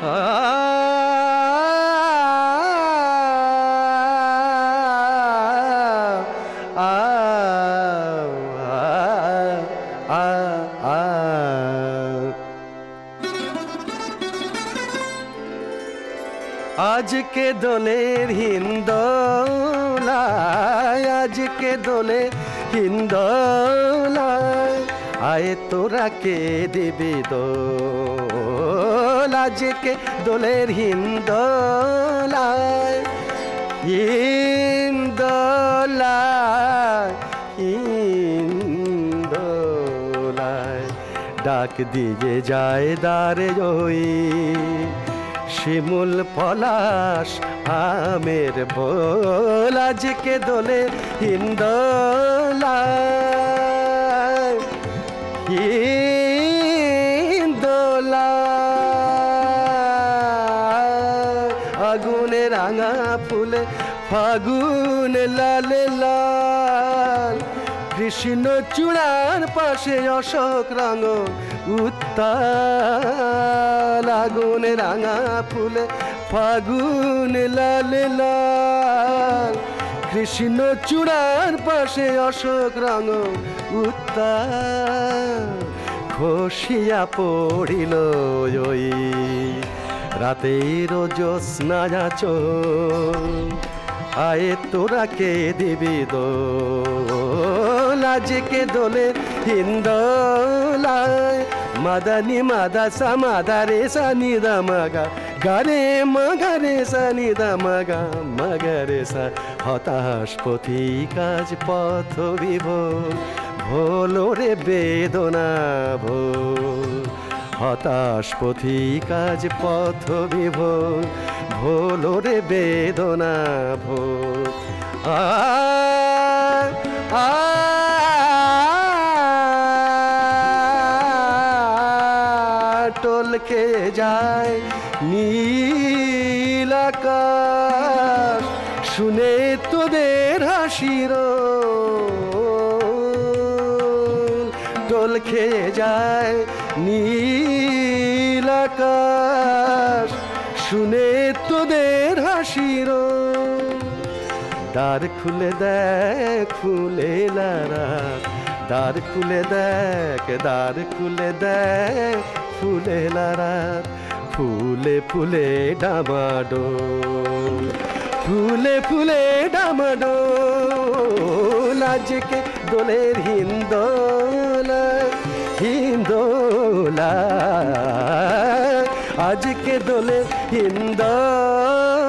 আজকে দোলের হিন্দোলায়, আজকে দোলের হিন্দোলায়, আয় তোরা কে দিবি দোল। আজকে দোলের হিন্দোলায়, হিন্দোলায়, হিন্দোলায়, ডাক দিয়ে যায় দারে ওই শিমুল পলাশ আমের বোল। আজকে দোলে হিন্দোলায়, হিন্দোলায়, আগুনে রাঙা ফুলে ফাগুন লাল লাল, কৃষ্ণ চূড়ার পাশে অশোক রাঙ উত্তাল। আগুনে রাঙা ফুলে ফাগুন লাল লাল, কৃষ্ণ চূড়ার পাশে অশোক রাঙ উত্তাল। খসিয়া পড়িল ওই রাতের জ্যোৎস্না আঁচল, আয়ে তোরা কে দিবি দোল। আজকে দোলে হিন্দোলায়, মাদানি মাদা সা মাদা রে সা নি দা মাগা, গারে মাগা রে সা নি দা মাগা, মাগা রে সা। হতাশ পথিক আজ পথ বিভোর, ভোল রে বেদনা ভোল। হতাশ পথিক আজ পথ বিভোর, ভোল রে বেদনা ভোল। টোল খেয়ে যায় নীল আকাশ, শুনে তোদের হাসির টোল খেয়ে যায় নীল আকাশ, শুনে তোদের হাসির। দ্বার খুলে দেখ ফুলে লারাত, দ্বার খুলে দেখ, দ্বার খুলে দেখ ফুলে লারাত। ফুলে ফুলে ডামাডোল, ফুলে ফুলে ডামাডোল। আজকে দোলের হিন্দোলা, হিন্দোলা, আজকে দোলের হিন্দোলা।